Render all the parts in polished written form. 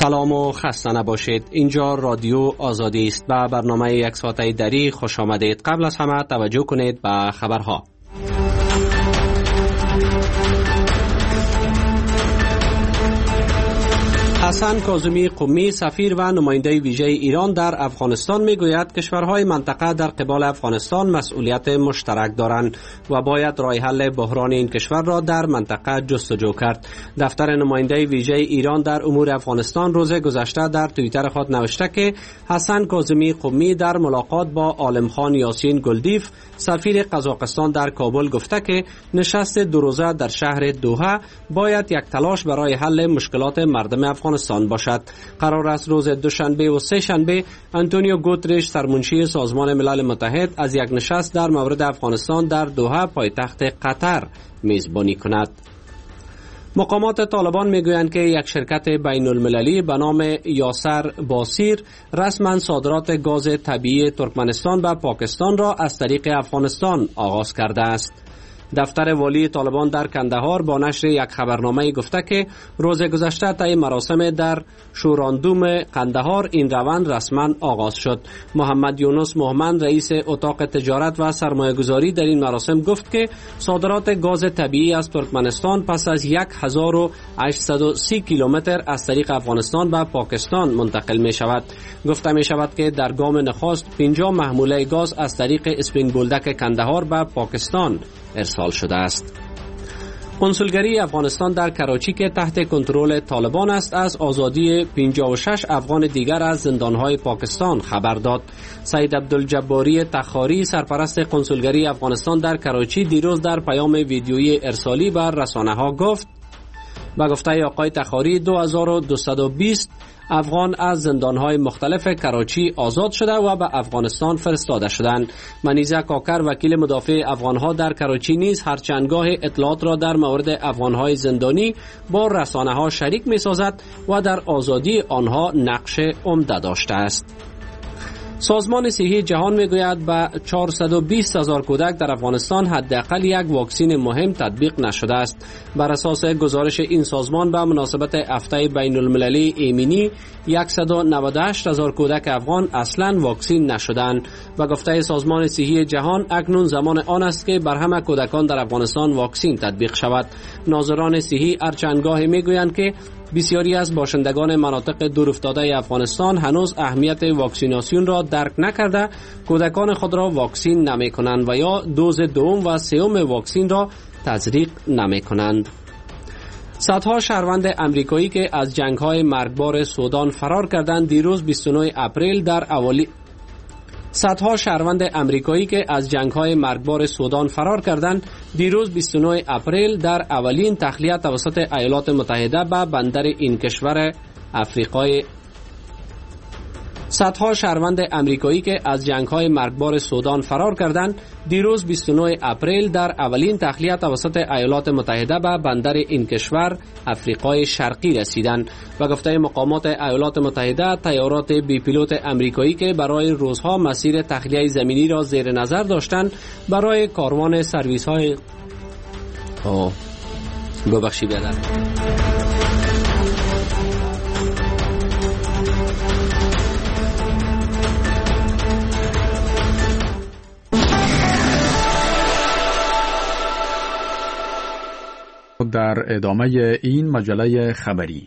سلام و خسته نباشید. اینجا رادیو آزادی است. به برنامه یک ساعته دری خوش آمدید. قبل از همه توجه کنید به خبرها. حسن کاظمی قمی سفیر و نماینده ویژه ایران در افغانستان میگوید کشورهای منطقه در قبال افغانستان مسئولیت مشترک دارند و باید راه حل بحران این کشور را در منطقه جستجو کرد. دفتر نماینده ویژه ایران در امور افغانستان روز گذشته در توییتر خود نوشته که حسن کاظمی قمی در ملاقات با عالمخان یاسین گلدیف سفیر قزاقستان در کابل گفته که نشست دو روزه در شهر دوحه باید یک تلاش برای حل مشکلات مردم افغانستان باشد. قرار است روز دوشنبه و سه شنبه آنتونیو گوترش سرمنشی سازمان ملل متحد از یک نشست در مورد افغانستان در دوحه پایتخت قطر میزبانی کند. مقامات طالبان میگویند که یک شرکت بین المللی به نام یاسر باسیر رسما صادرات گاز طبیعی ترکمنستان به پاکستان را از طریق افغانستان آغاز کرده است. دفتر والی طالبان در کندهار با نشر یک خبرنامه گفته که روز گذشته طی مراسم در شوراندوم قندهار این روند رسما آغاز شد. محمد یونس مومن رئیس اتاق تجارت و سرمایه‌گذاری در این مراسم گفت که صادرات گاز طبیعی از ترکمنستان پس از 1830 کیلومتر از طریق افغانستان به پاکستان منتقل می شود. گفته می شود که در گام نخست 50 محموله گاز از طریق اسپرینگ بولدک کندهار به پاکستان ارسال شده است. کنسولگری افغانستان در کراچی که تحت کنترل طالبان است از آزادی 56 افغان دیگر از زندانهای پاکستان خبر داد. سید عبدالجباری تخاری سرپرست کنسولگری افغانستان در کراچی دیروز در پیام ویدیویی ارسالی بر رسانه‌ها گفت با گفته آقای تخاری 2220 افغان از زندانهای مختلف کراچی آزاد شده و به افغانستان فرستاده شدند. منیزه کاکر وکیل مدافع افغانها در کراچی نیز هر چندگاه اطلاعات را در مورد افغانهای زندانی با رسانه‌ها شریک می‌سازد و در آزادی آنها نقش عمده داشته است. سازمان صحی جهان میگوید به 420,000 کودک در افغانستان حداقل یک واکسین مهم تطبیق نشده است. بر اساس گزارش این سازمان به مناسبت هفته بین المللی ایمنی 198,000 کودک افغان اصلاً واکسین نشدند و گفته سازمان صحی جهان اکنون زمان آن است که بر همه کودکان در افغانستان واکسین تطبیق شود. ناظران صحی هر چندگاه میگویند که بسیاری از باشندگان مناطق دورافتاده افغانستان هنوز اهمیت واکسیناسیون را درک نکرده کودکان خود را واکسین نمی کنند و یا دوز دوم و سوم واکسین را تزریق نمی کنند. صدها شهروند امریکایی که از جنگ‌های مرگبار سودان فرار کردند دیروز 29 اپریل در صدها شهروند امریکایی که از جنگ‌های مرگبار سودان فرار کردند دیروز 29 اپریل در اولین تخلیه توسط ایالات متحده به بندر این کشور افریقای صدها شهروند امریکایی که از جنگ‌های مرگبار سودان فرار کردند دیروز 29 اپریل در اولین تخلیه توسط ایالات متحده به بندر این کشور افریقای شرقی رسیدند و گفته مقامات ایالات متحده طیارات بی پیلوت امریکایی که برای روزها مسیر تخلیه زمینی را زیر نظر داشتند برای کاروان سرویس‌های در ادامه این مجله خبری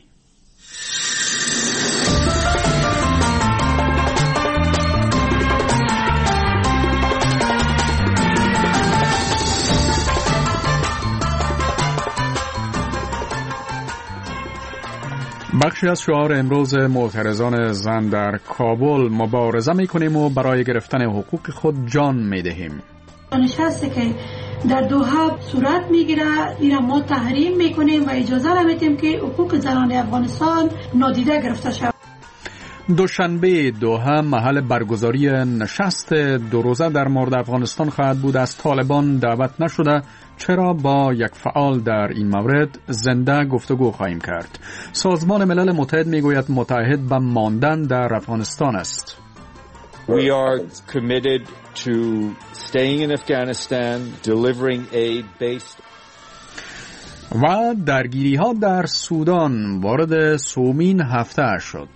بخشی از شعار امروز معترضان زن در کابل مبارزه میکنیم و برای گرفتن حقوق خود جان میدهیم. نشسته که در دوحه صورت میگیره این ما تحریم میکنیم و اجازه نمیدیم که حقوق زنان افغانستان نادیده گرفته شود. دوشنبه دوحه محل برگزاری نشست دو روزه در مورد افغانستان خواهد بود. از طالبان دعوت نشده چرا با یک فعال در این مورد زنده گفتگو خواهیم کرد. سازمان ملل متحد میگوید متعهد به ماندن در افغانستان است. We are committed to staying in Afghanistan, delivering aid based و درگیری ها در سودان وارد سومین هفته شد.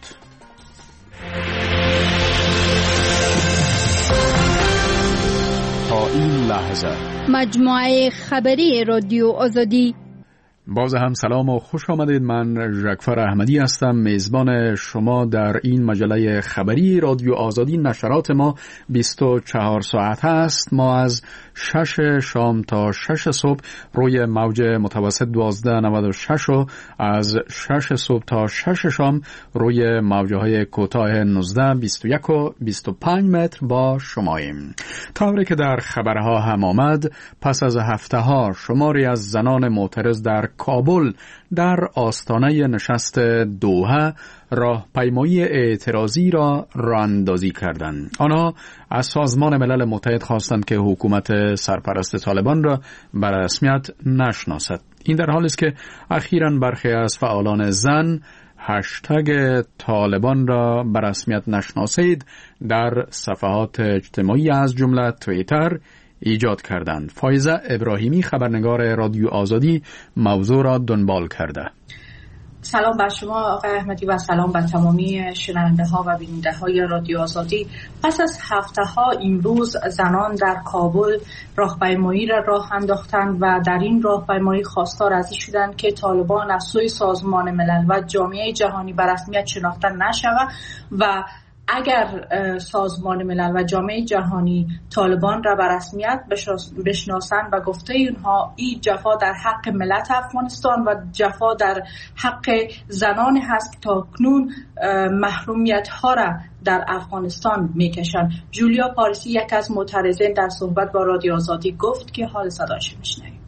تا این لحظه مجموعه خبری رادیو آزادی. باز هم سلام و خوش آمدید. من ژکفر احمدی هستم، میزبان شما در این مجله خبری رادیو آزادی. نشرات ما 24 ساعت است. ما از 6 شام تا 6 صبح روی موج متوسط 1296 و از 6 صبح تا 6 شام روی موجهای کوتاه 19، 21 و 25 متر با شماییم. طوری که در خبرها هم آمد، پس از هفته ها شماری از زنان معترض در کابل در آستانه نشست دوحه راهپیمایی اعتراضی را راهاندازی کردند. آنها از سازمان ملل متحد خواستند که حکومت سرپرست طالبان را به رسمیت نشناسد. این در حالی است که اخیراً برخی از فعالان زن هشتگ طالبان را به رسمیت نشناسید در صفحات اجتماعی از جمله توییتر ایجاد کردند. فایزه ابراهیمی خبرنگار رادیو آزادی موضوع را دنبال کرده. سلام بر شما آقای احمدی و سلام بر تمامی شنونده ها و بیننده های رادیو آزادی. پس از هفته ها امروز زنان در کابل راهپیمایی را راه انداختند و در این راهپیمایی خواستار از این شدند که طالبان از سوی سازمان ملل و جامعه جهانی به رسمیت شناخته نشود و اگر سازمان ملل و جامعه جهانی طالبان را به رسمیت بشناسند و گفته اینها این جفا در حق ملت افغانستان و جفا در حق زنان هست که تاکنون محرومیت ها را در افغانستان میکشند. جولیا پاریسی یک از معترضین در صحبت با رادیو آزادی گفت که حال صداش میشنویم.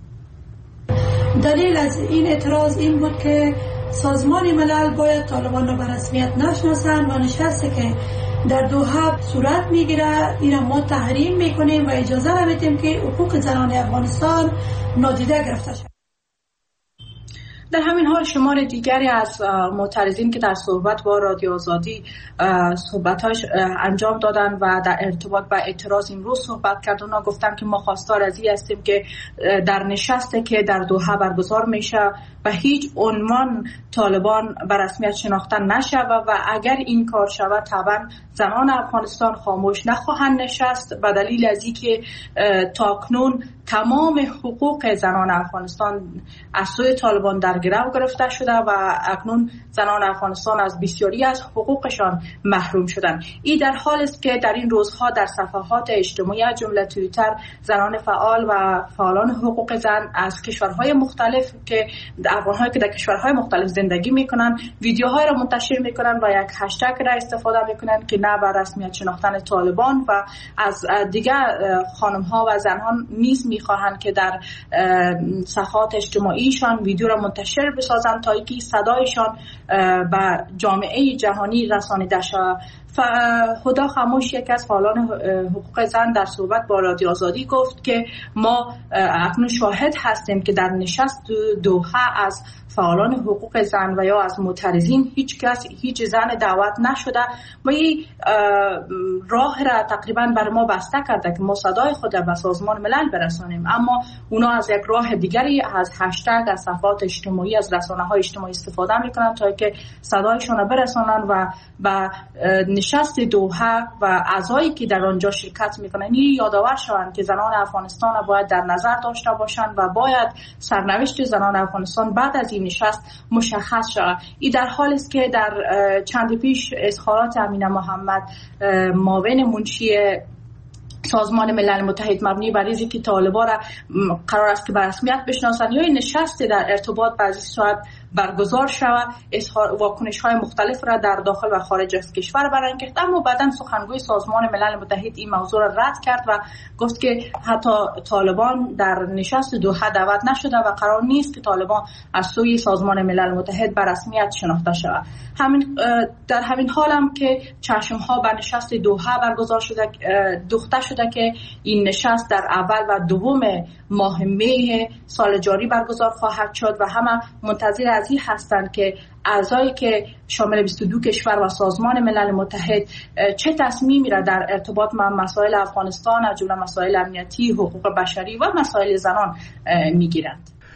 دلیل از این اعتراض این بود که سازمان ملل باید طالبان را به رسمیت نشناسند و نشستی که در دوحه صورت میگیره این را ما تحریم میکنیم و اجازه نمیدیم که حقوق زنان افغانستان نادیده گرفته شود. در همین حال شمار دیگری از معترضین که در صحبت با رادیو آزادی صحبتاش انجام دادن و در ارتباط با اعتراض امروز صحبت کردن، اونا گفتن که ما خواستار از این هستیم که در نشستی که در دوحه برگزار میشه و هیچ عنوان طالبان به رسمیت شناخته نشود و اگر این کار شود طبعا زنان افغانستان خاموش نخواهند نشست به دلیل از اینکه تاکنون تمام حقوق زنان افغانستان از سوی طالبان در گرو گرفته شده و اکنون زنان افغانستان از بسیاری از حقوقشان محروم شدند. این در حال است که در این روزها در صفحات اجتماعی از جمله توییتر زنان فعال و فعالان حقوق زن از کشورهای مختلف که افغان‌هایی که در کشورهای مختلف زندگی میکنن ویدیوهای را منتشر میکنن و یک هشتگ را استفاده میکنن که نه بر رسمیت شناختن طالبان و از دیگر خانم‌ها و زنان نیز میخواهند که در صفحات اجتماعیشان ویدیو را منتشر بسازند تا اینکه صدایشان به جامعه جهانی رسانیده شود. خدا خاموش یک از فعالان حقوق زن در صحبت با رادیو آزادی گفت که ما اکنون شاهد هستیم که در نشست دوحه از فعالان حقوق زن و یا از معترضین هیچ زن دعوت نشده و این راه را تقریبا بر ما بسته کرده که ما صدای خود را به سازمان ملل برسانیم، اما اونا از یک راه دیگری از هشتگ از صفحات اجتماعی از رسانه‌های اجتماعی استفاده میکنن تا که صدایشون را برسانن و به نشست دوحه و اعضایی که در آنجا شرکت میکنن این یادآور شوند که زنان افغانستان را باید در نظر داشته باشند و باید سرنوشت زنان افغانستان بعد از این نشست مشخص شود. این در حالی است که در چند پیش اظهارات امینه محمد معاون منشی سازمان ملل متحد مبنی بر اینکه که طالبان را قرار است که به رسمیت بشناسند یا این نشست در ارتباط بعضی ساعت برگزار شود واکنش‌های مختلف را در داخل و خارج از کشور بیان کرد، اما بعداً سخنگوی سازمان ملل متحد این موضوع را رد کرد و گفت که حتی طالبان در نشست دوحه دعوت نشده و قرار نیست که طالبان از سوی سازمان ملل متحد به رسمیت شناخته شود. در همین حال هم که چشم‌ها بر نشست دوحه برگزار شده دوخته شده که این نشست در اول و دوم ماه می سال جاری برگزار خواهد شد و همه منتظر از این هستند که اعضایی که شامل 22 کشور و سازمان ملل متحد چه تصمیمی را در ارتباط با مسائل افغانستان از جمله مسائل امنیتی، حقوق بشری و مسائل زنان میگیرند.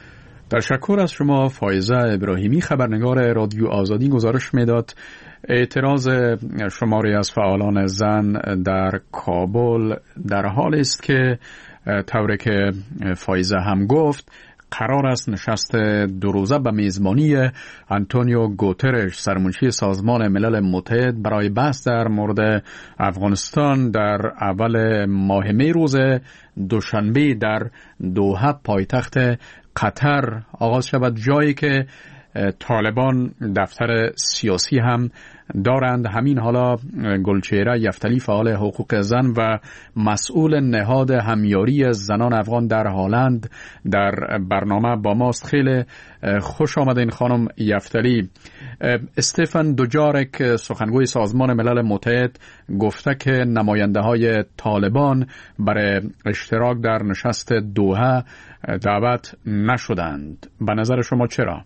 تشکر از شما. فایزه ابراهیمی، خبرنگار رادیو آزادی، گزارش میداد اعتراض شماری از فعالان زن در کابل در حال است که طوری که فایزه هم گفت قرار است نشست 2 روزه به میزبانی آنتونیو گوترش، سرمنشی سازمان ملل متحد، برای بحث در مورد افغانستان در اول ماه می روز دوشنبه در دوحه پایتخت قطر آغاز شود، جایی که طالبان دفتر سیاسی هم دارند. همین حالا گلچهره یفتلی، فعال حقوق زن و مسئول نهاد همیاری زنان افغان در هلند، در برنامه با ماست. خیلی خوش آمدین خانم یفتلی. استفان دوجارک، سخنگوی سازمان ملل متحد، گفته که نماینده های طالبان برای اشتراک در نشست دوحه دعوت نشدند. به نظر شما چرا؟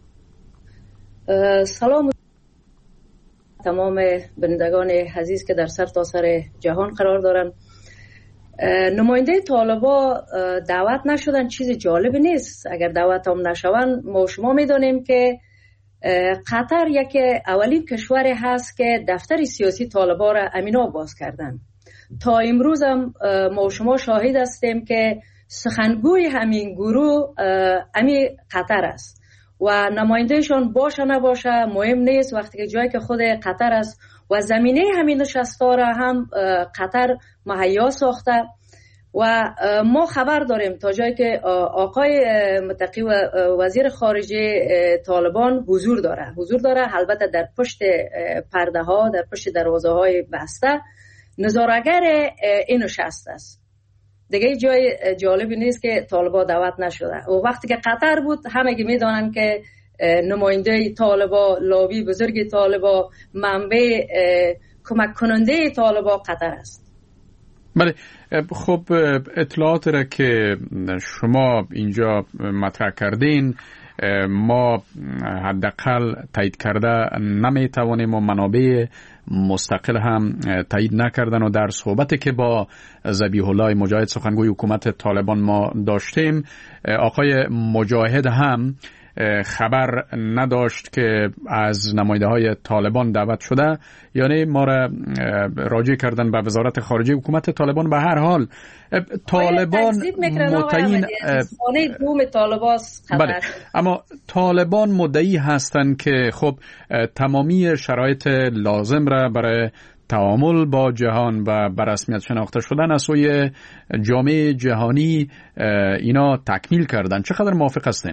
سلام تمام بینندگان عزیز که در سرتاسر جهان قرار دارن. نماینده طالبا دعوت نشدن چیز جالب نیست. اگر دعوت هم نشون، ما شما میدانیم که قطر یکی اولین کشوری هست که دفتر سیاسی طالبا را امینا باز کردن. تا امروز هم ما شما شاهد هستیم که سخنگوی همین گروه امی قطر است و نمایندهشان باشه نباشه مهم نیست، وقتی که جایی که خود قطر است و زمینه همین نشست‌ها را هم قطر مهیا ساخته و ما خبر داریم تا جایی که آقای متقی و وزیر خارجه طالبان حضور داره البته در پشت پرده ها، در پشت دروازه های بسته نظاره‌گر این نشست است. دیگه جای جالبی نیست که طالبا دعوت نشده و وقتی که قطر بود همگی میدانن که نماینده طالبا، لابی بزرگ طالبا، منبع کمک کننده طالبا قطر است. بله، خب اطلاعات را که شما اینجا مطرح کردین ما حداقل تایید کرده نمیتوانیم و منابع مستقل هم تایید نکردن و در صحبتی که با ذبیح الله مجاهد سخنگوی حکومت طالبان ما داشتیم، آقای مجاهد هم خبر نداشت که از نماینده های طالبان دعوت شده، یعنی ما را راجع کردن به وزارت خارجه حکومت طالبان. به هر حال طالبان متعین بله، اما طالبان مدعی هستند که خب تمامی شرایط لازم را برای تعامل با جهان و به رسمیت شناخته شدن از سوی جامعه جهانی اینا تکمیل کردن. چقدر موافق هستین؟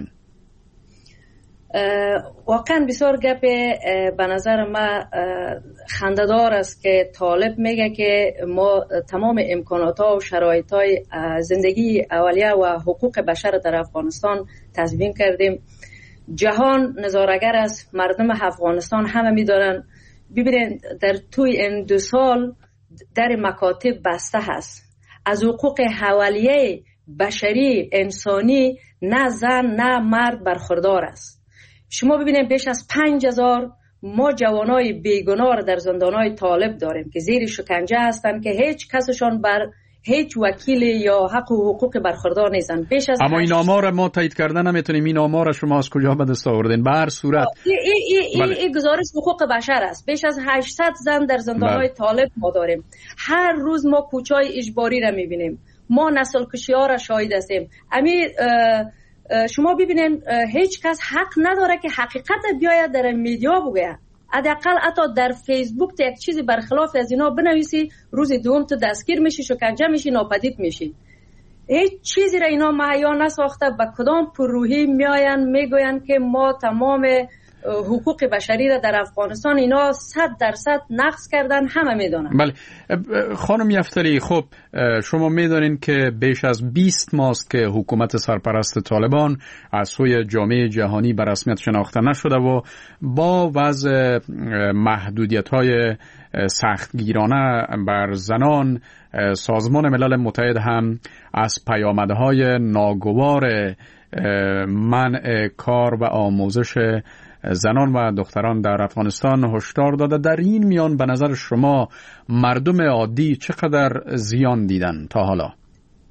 واقعا بسیار گپ به نظر ما خنده‌دار است که طالب میگه که ما تمام امکانات‌ها و شرایط‌های زندگی اولیه و حقوق بشر در افغانستان تضمین کردیم. جهان نظاره‌گر است، مردم افغانستان همه می‌دارن. ببینید در توی این 2 سال در مکاتب بسته هست. از حقوق اولیه بشری انسانی نه زن نه مرد برخوردار است. شما ببینید بیش از 5000 ما جوانای بیگناه در زندانهای طالب داریم که زیر شکنجه هستند که هیچ کسشان بر هیچ وکیل یا حق و حقوق برخوردار نیستن. اما این آمار ما تایید کردن نمیتونیم. این آمار شما از کجا به دست آوردین؟ به هر صورت این گزارش حقوق بشر است. بیش از 800 زن در زندانهای طالب ما داریم. هر روز ما کوچای اجباری را میبینیم. ما نسل کشی ها را شاهد هستیم. شما ببینید هیچ کس حق نداره که حقیقت بیاید در میدیا بگه. حداقل حتی در فیسبوک یک چیزی برخلاف از اینا بنویسی، روز دوم تو دستگیر میشی، شکنجه میشی، ناپدید میشی. هیچ چیزی را اینا مهیا نساخته. به کدام پرروحی میاین میگوین که ما تمام حقوق بشری را در افغانستان اینا 100% نقض کردن، همه میدونن. بله خانم یفتلی، خب شما میدونین که بیش از 20 ماست که حکومت سرپرست طالبان از سوی جامعه جهانی به رسمیت شناخته نشده و با وضع محدودیت‌های سختگیرانه بر زنان، سازمان ملل متحد هم از پیامدهای ناگوار منع کار و آموزش زنان و دختران در افغانستان هشدار داده. در این میان به نظر شما مردم عادی چقدر زیان دیدن تا حالا؟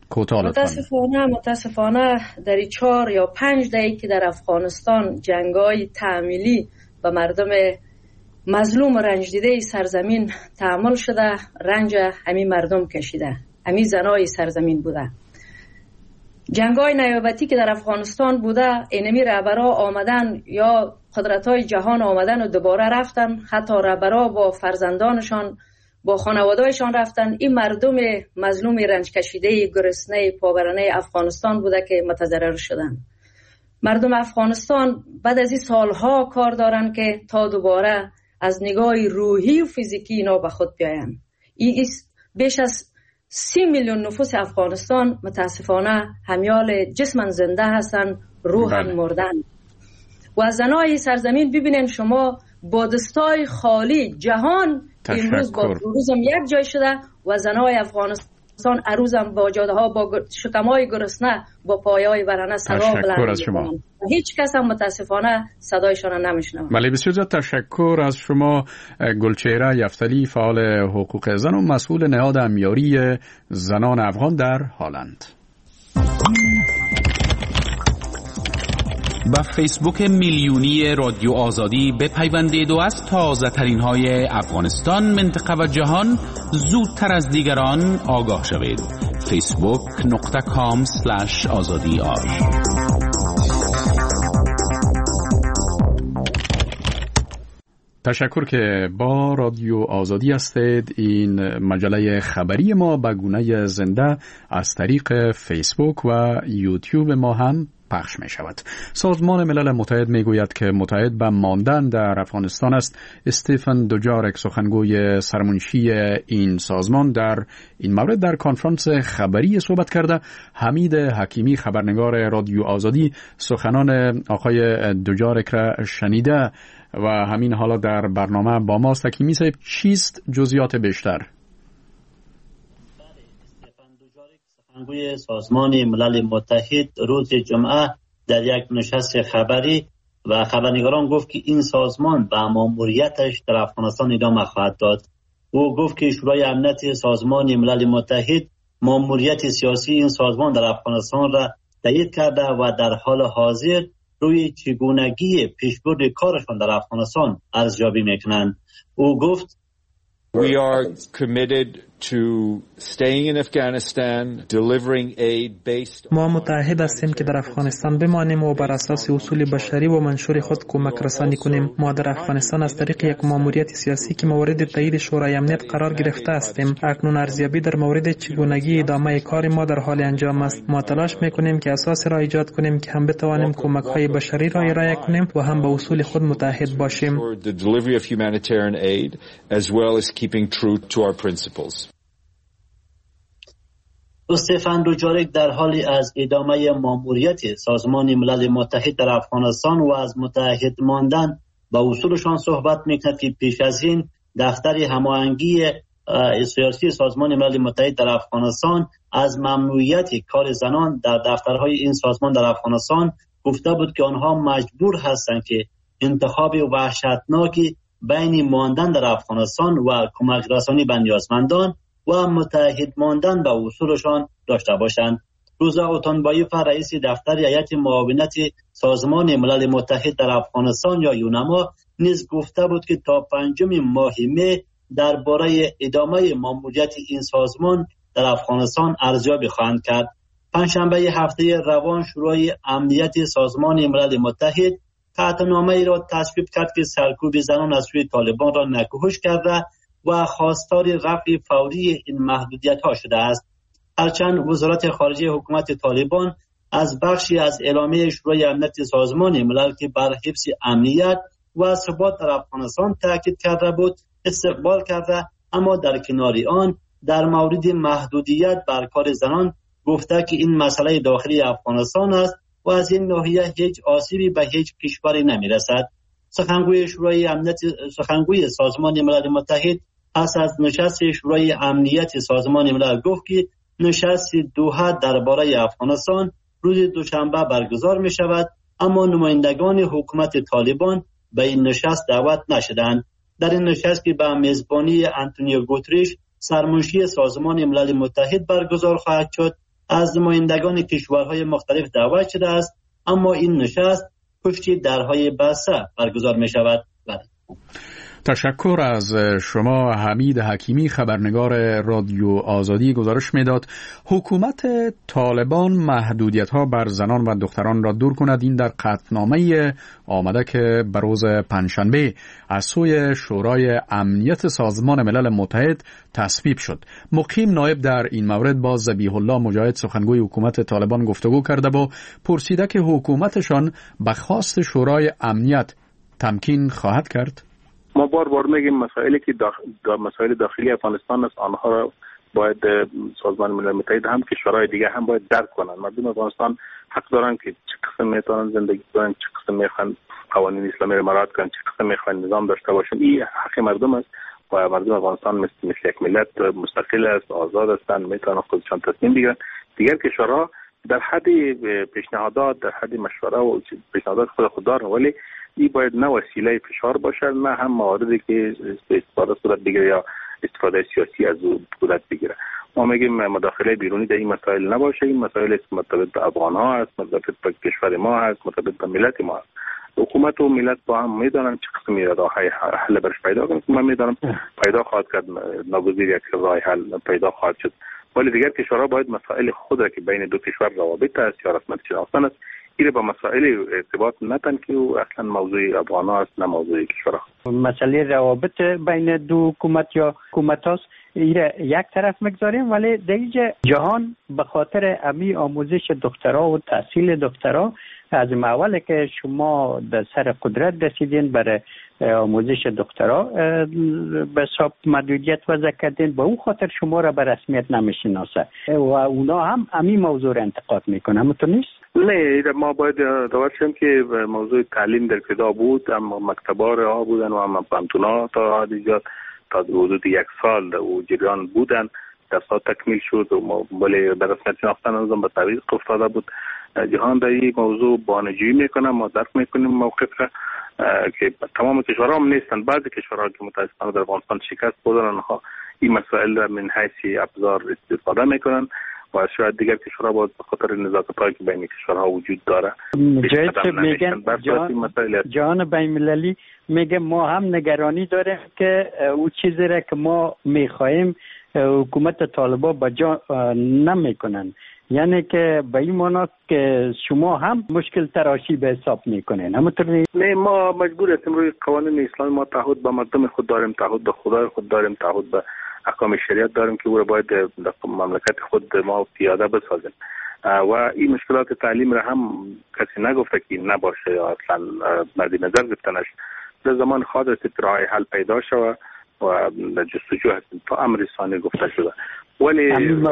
کوتاه متاسفانه در 4 یا 5 دهه که در افغانستان جنگ‌های تعمیلی و مردم مظلوم و رنج دیده سرزمین تعامل شده، رنج همین مردم کشیده، همین زنای سرزمین بوده. جنگ‌های نیابتی که در افغانستان بوده، اینمی رهبرها آمدن یا قدرت‌های جهان آمدن و دوباره رفتن، حتی رهبرها با فرزندانشان با خانواده‌شان رفتن. این مردم مظلوم رنج کشیده گرسنه پابرنه افغانستان بوده که متضرر شدن. مردم افغانستان بعد از این سالها کار دارن که تا دوباره از نگاه روحی و فیزیکی اینا به خود بیاین. این بیش از 30 میلیون نفوس افغانستان متاسفانه همیال جسمن زنده هستن، روحن مردن. و زنای سرزمین ببینین شما با دستای خالی جهان امروز با روزم یک جای شده و زنای افغانستان عروزم با جاده ها با شکمای گرسنه با پایای برهنه صدا بلند میکنن. هیچ کس هم متاسفانه صدایشان نمیشنوه. بله، بسیار زیاد تشکر از شما گلچهره یفتلی، فعال حقوق زن و مسئول نهاد امیاری زنان افغان در هالند. با فیسبوک میلیونی رادیو آزادی بپیوندید و از تازه ترین های افغانستان، منطقه و جهان زودتر از دیگران آگاه شوید. facebook.com/azadi.ir. تشکر که با رادیو آزادی هستید. این مجله خبری ما به گونه زنده از طریق فیسبوک و یوتیوب ما هم پخش می شود. سازمان ملل متحد می گوید که متحد به ماندن در افغانستان است. استیفن دوجارک، سخنگوی سرمنشی این سازمان، در این مورد در کنفرانس خبری صحبت کرده. حمید حکیمی، خبرنگار رادیو آزادی، سخنان آقای دوجارک را شنیده و همین حالا در برنامه با ماست. حکیمی صاحب، چیست جزئیات بیشتر؟ سخنگوی سازمان ملل متحد روز جمعه در یک نشست خبری و خبرنگاران گفت که این سازمان به ماموریتش در افغانستان ادامه خواهد داد. او گفت که شورای امنیت سازمان ملل متحد ماموریت سیاسی این سازمان در افغانستان را تایید کرده و در حال حاضر روی چگونگی پیشبرد کارشان در افغانستان ارزیابی میکنند. او گفت We are committed to staying in Afghanistan, delivering aid based ما متعهد هستیم که در افغانستان بمانیم و بر اساس اصول بشری و منشور خود کمک رسانی کنیم. ما در افغانستان از طریق یک ماموریت سیاسی که مورد تایید شورای امنیت قرار گرفته هستیم. اکنون ارزیابی در مورد چگونگی ادامه کار ما در حال انجام است. ما تلاش میکنیم که اساس را ایجاد کنیم که هم بتوانیم کمک های بشری را ارائه کنیم و هم به اصول خود متحد باشیم. استیفن دوجارک در حالی از ادامه ماموریت سازمان ملل متحد در افغانستان و از متحد ماندن با اصولشان صحبت میکند که پیش از این دفتر هماهنگی سیاسی سازمان ملل متحد در افغانستان از ممنوعیت کار زنان در دفترهای این سازمان در افغانستان گفته بود که آنها مجبور هستند که انتخاب وحشتناکی بین ماندن در افغانستان و کمک رسانی به نیازمندان و متحد ماندن به اصولشان داشته باشند. روزا اوتانبایف، رئیس دفتر هیئت معاونت سازمان ملل متحد در افغانستان یا یونما، نیز گفته بود که تا 5 ماه می درباره ادامه ماموریت این سازمان در افغانستان ارزیابی خواهند کرد. پنجشنبه هفته روان شورای امنیت سازمان ملل متحد قطعنامه‌ای را تصویب کرد که سرکوب زنان از سوی طالبان را نکوهش کرده و خواستار رفع فوری این محدودیت‌ها شده است. هرچند وزارت خارجه حکومت طالبان از بخشی از اعلامیه شورای امنیت سازمان ملل که بر حفظ امنیت و ثبات در افغانستان تاکید کرده بود استقبال کرده، اما در کنار آن در مورد محدودیت بر کار زنان گفته که این مسئله داخلی افغانستان است و از این ناحیه هیچ آسیبی به هیچ کشوری نمی‌رسد. سخنگوی سازمان ملل متحد پس از نشست شورای امنیت سازمان ملل گفت که نشست دوحه درباره افغانستان روز دوشنبه برگزار می شود، اما نمایندگان حکومت طالبان به این نشست دعوت نشدند. در این نشست که به میزبانی آنتونیو گوتریش سرمنشی سازمان ملل متحد برگزار خواهد شد، از نمایندگان کشورهای مختلف دعوت شده است، اما این نشست پشت درهای بسته برگزار می شود. تشکر از شما. حمید حکیمی، خبرنگار رادیو آزادی، گزارش میداد حکومت طالبان محدودیت‌ها بر زنان و دختران را دور کند. این در قطعنامه آمده که به روز پنجشنبه از سوی شورای امنیت سازمان ملل متحد تصویب شد. مقیم نایب در این مورد با ذبیح الله مجاهد، سخنگوی حکومت طالبان، گفتگو کرده و پرسیده که حکومتشان به خواست شورای امنیت تمکین خواهد کرد. ما بار میگیم مسائلی که مسائل داخلی افغانستان است، آنها را باید سازمان ملل متحد هم کشورهای دیگه هم باید درک کنند. مردم افغانستان حق دارن که چه قسم میتونن زندگی کنن، چه قسم میخوان قوانین اسلامی را مراعات کنن، چه قسم میخوان نظام داشته باشن. این حق مردم است و مردم افغانستان مثل یک ملت مستقل است، آزاد هستند، میتونن خودشان تصمیم بگیرن. دیگر کشورها در حد پیشنهادات، در حد مشوره و پیشنهادات خود دارن، ولی این باید نه وسیله فشار باشد، نه هم مواردی که استفاده صورت بگیره یا استفاده سیاسی از او صورت بگیره. ما میگیم مداخله بیرونی در این مسائل نباشه. این مسائل مرتبط به افغان ها است، مرتبط به کشور ما است، مرتبط به ملت ما است. حکومت و ملت با هم میدانن چه قسمی راه حل برش پیدا کنند. من میدانم پیدا خواهد کرد، ناگزیر یک راه حل پیدا خواهد شد، ولی دیگر کشورها باید مسائل خود را که بین دو کشور روابط است یا رسمیت شناختن است، این با مسائل ارتباط نتن که اصلا موضوع افغان‌ها است، نه موضوع کشورها. مسئله روابط بین دو حکومت یا حکومت هاست، این یک طرف مگذاریم، ولی در اینجا جهان به خاطر امی آموزش دکترا و تحصیل دکترا از اوله که شما در سر قدرت رسیدین برای آموزش دکترا به حساب محدودیت وضع کردین، به اون خاطر شما را به رسمیت نمیشناسه و اونا هم امی موضوع را انتقاد میکنه. همونطور نیست؟ نه، ما باید داور شیم که موضوع تعلیم در ابتدا بود، اما مکتبا رها بودن و هم پانتونا تا حدیجات تا حدود یک سال و جریان بودن، در سال تکمیل شد و ولی در رسمیت شناختن نظام به تعویض افتاده بود. جهان در این موضوع بانجویی میکنه، ما درک میکنیم موقف را که تمام کشورها هم نیستن. بعضی کشورها که متاسفانه در افغانستان شکست خوردن، آنها این مسائل را من حیث ابزار استفاده میکنن و شاید دیگر کشورها باید به خاطر نزاکت‌هایی که بین کشورها وجود داره جهان بین‌المللی میگه ما هم نگرانی داریم که او چیزی را که ما میخواهیم حکومت طالبان با جا نمیکنن، یعنی که به این معنا که شما هم مشکل تراشی به حساب میکنین. همونطور نه، ما مجبور هستیم روی قوانین اسلامی ما تعهد به مردم خود داریم، تعهد به خدای خود داریم، تعهد به احکام شریعت داریم که او را باید در مملکت خود ما پیاده بسازیم و این مشکلات تعلیم را هم کسی نگفته که نباشه یا اصلا مد نظر گرفته نشه. در زمان خواهد است راه حل پیدا شود و در جستجو هستیم تا امر ثانی گفته شده، ولی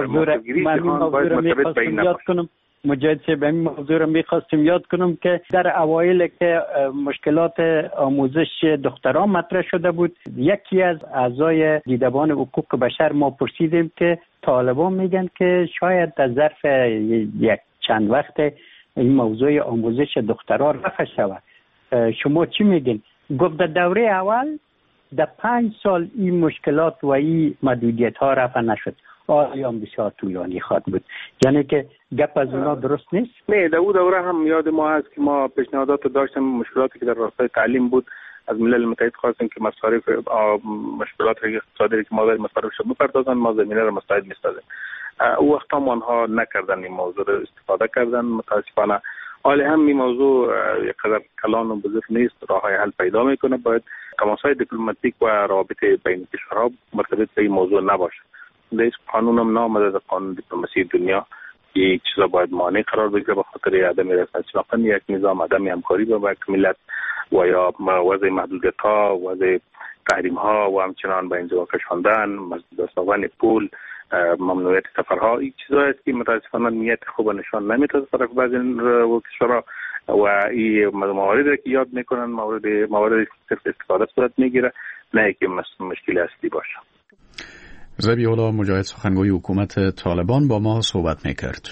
مجاهد صاحب این موضوع را میخواستیم یاد کنم که در اوایل که مشکلات آموزش دختران مطرح شده بود، یکی از اعضای دیدبان حقوق بشر ما پرسیدیم که طالبان میگن که شاید در ظرف یک چند وقت این موضوع آموزش دختران رفع شود. شما چی میگین؟ گفت در دوره اول در 5 سال این مشکلات و این محدودیت ها رفع نشد، آیا بسیار طولانی خواهد بود، یعنی که گپ از اونا درست نیست؟ نه، در اون دوره هم یاد ما هست که ما پیشنهادات داشتیم، مشکلاتی که در راستای تعلیم بود از ملل متحد خواستیم که مصارف مشکلات اقتصادی که ما داریم مصارفش بپردازن، ما زمینه را مساعد می‌سازیم. او وقت هم آنها نکردن، این موضوع را استفاده کردن. متاسفانه حالی هم این موضوع یک قدر کلان و بزرگ نیست، راه‌های حل پیدا میکنه. باید تماس‌های دیپلماتیک و روابط بین کشورها مرتبط به این موضوع نباشه. در قانون هم نامده در قانون دیپلماسی دنیا یک چیزا باید مانع قرار بگیره به خاطر عدم رسمیت شناختن یک نظام، عدم همکاری با یک ملت و یا وضع محدودیت‌ها، وضع تحریم‌ها و همچنان به انزوا کشاندن، مزدورسازی پول، ممنوعیت سفرها. این چیزایی است که متاسفانه نیت خوب نشان نمیده از طرف بعضی کشورها و این مواردی که یاد میکنن مواردی صرف استفاده صورت میگیره، نه که مشکل اصلی باشه. ذبیح الله مجاهد، سخنگوی حکومت طالبان، با ما صحبت میکرد.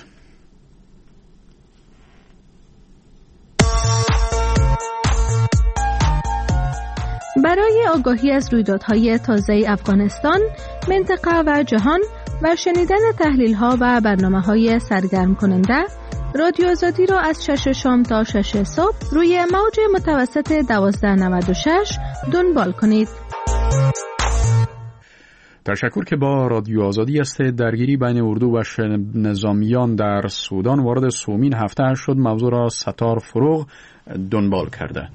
برای آگاهی از رویدادهای تازه افغانستان، منطقه و جهان و شنیدن تحلیل‌ها و برنامه‌های سرگرم کننده، رادیو آزادی را از 6 شام تا 6 صبح روی موج متوسط 1296 دنبال کنید. تشکر که با رادیو آزادی است. درگیری بین اردو و نظامیان در سودان وارد سومین هفته شد. موضوع را ستار فروغ دنبال کرده.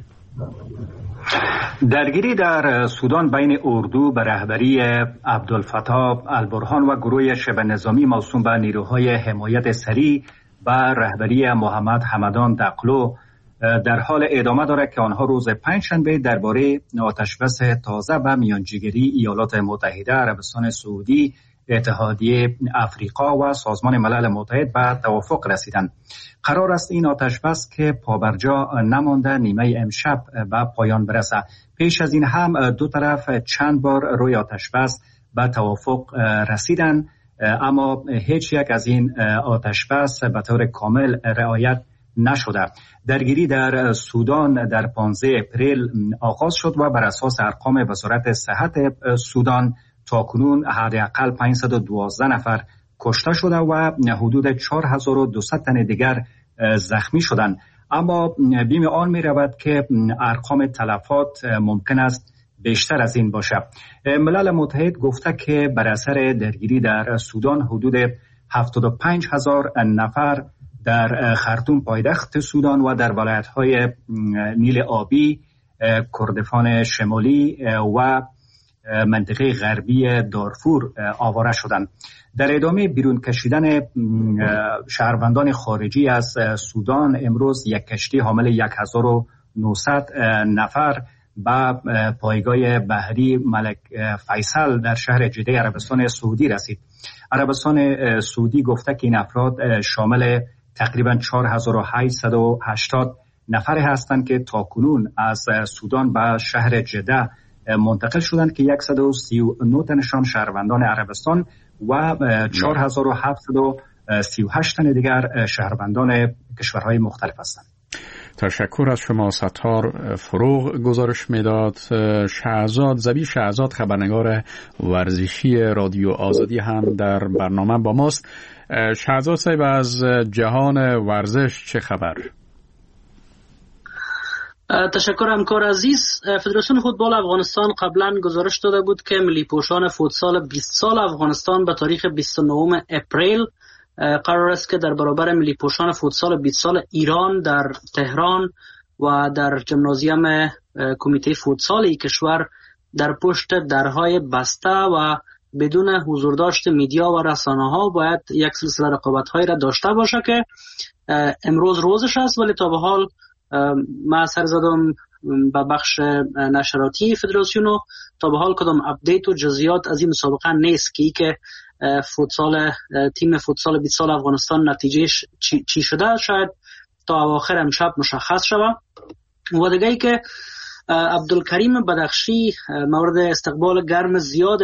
درگیری در سودان بین اردو به رهبری عبدالفتاح البرهان و گروه شبه نظامی موسوم به نیروهای حمایت سریع و رهبری محمد حمدان دقلو در حال ادامه دارد که آنها روز پنجشنبه درباره آتشبس تازه به میانجیگری ایالات متحده، عربستان سعودی، اتحادیه افریقا و سازمان ملل متحد به توافق رسیدند. قرار است این آتشبس که پابرجا نمانده نیمه امشب به پایان برسه. پیش از این هم دو طرف چند بار روی آتشبس به توافق رسیدند، اما هیچ یک از این آتشبس به طور کامل رعایت نشده. درگیری در سودان در 15 اپریل آغاز شد و بر اساس ارقام وزارت صحت سودان تاکنون حداقل 512 نفر کشته شده و حدود 4200 تن دیگر زخمی شدند. اما بیم آن می رود که ارقام تلفات ممکن است بیشتر از این باشد. ملل متحد گفته که بر اثر درگیری در سودان حدود 75000 نفر در خرطوم پایتخت سودان و در ولایت‌های نیل آبی، کردستان شمالی و منطقه غربی دارفور آواره شدند. در ادامه بیرون کشیدن شهروندان خارجی از سودان، امروز یک کشتی حامل 1900 نفر به پایگاه بحری ملک فیصل در شهر جده عربستان سعودی رسید. عربستان سعودی گفته که این افراد شامل تقریبا 4880 نفر هستند که تاکنون از سودان به شهر جده منتقل شدند که 139 تنشان شهروندان عربستان و 4738 تن دیگر شهروندان کشورهای مختلف هستند. تشکر از شما ستار فروغ. گزارش میداد زبی شهزاد، خبرنگار ورزشی رادیو آزادی هم در برنامه با ماست. شهزاد صاحب، از جهان ورزش چه خبر؟ تشکر همکار عزیز. فدراسیون فوتبال افغانستان قبلا گزارش داده بود که ملی پوشان فوتسال 20 سال افغانستان به تاریخ 29 اپریل قرار است که در برابر ملی پوشان فوتسال 20 سال ایران در تهران و در ژیمنازیوم کمیته فوتسال کشور در پشت درهای بسته و بدون حضور داشت میدیا و رسانه ها باید یک سلسله رقابت هایی را داشته باشه که امروز روزش است، ولی تا به حال ما سر زدم به بخش نشراتی فدراسیون و تا به حال کدام اپدیت و جزئیات از این مسابقه نیست که فوتسال تیم فوتسال 20 سال افغانستان نتیجهش چی شده، شاید تا اواخر امشب مشخص شود. و دیگه ای که عبدالکریم بدخشی مورد استقبال گرم زیاد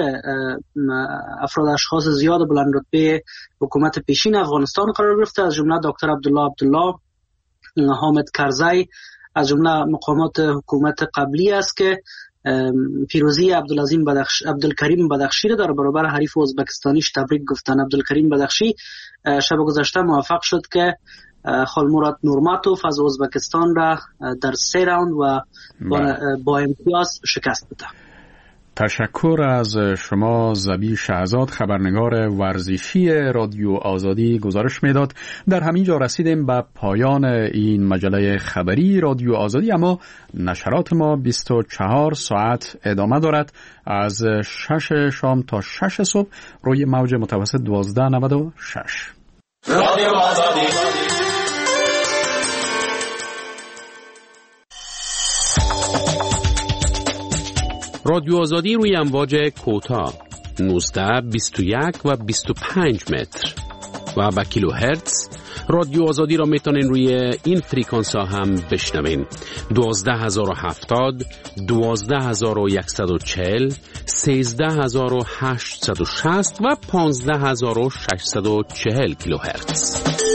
اشخاص زیاد بلند رتبه حکومت پیشین افغانستان قرار گرفته، از جمله دکتر عبدالله حامد کرزی از جمله مقامات حکومت قبلی است که پیروزی عبدالکریم بدخشی را در برابر حریف ازبکستانیش تبریک گفتن. عبدالکریم بدخشی شب گذشته موفق شد که خالموراد نورماتوف از ازبکستان را در 3 راوند و با امتیاز شکست بده. تشکر از شما زبی شهزاد، خبرنگار ورزشی رادیو آزادی گزارش میداد. در همین جا رسیدیم به پایان این مجله خبری رادیو آزادی، اما نشرات ما 24 ساعت ادامه دارد، از 6 شام تا 6 صبح روی موج متوسط 1296. رادیو آزادی. رادیو آزادی روی امواج کوتاه 19، 21 و 25 متر و با کیلو هرتز. رادیو آزادی را میتونین روی این فریکانس ها هم بشنوین: 12070، 12140، 13860 و 15640 کیلو هرتز.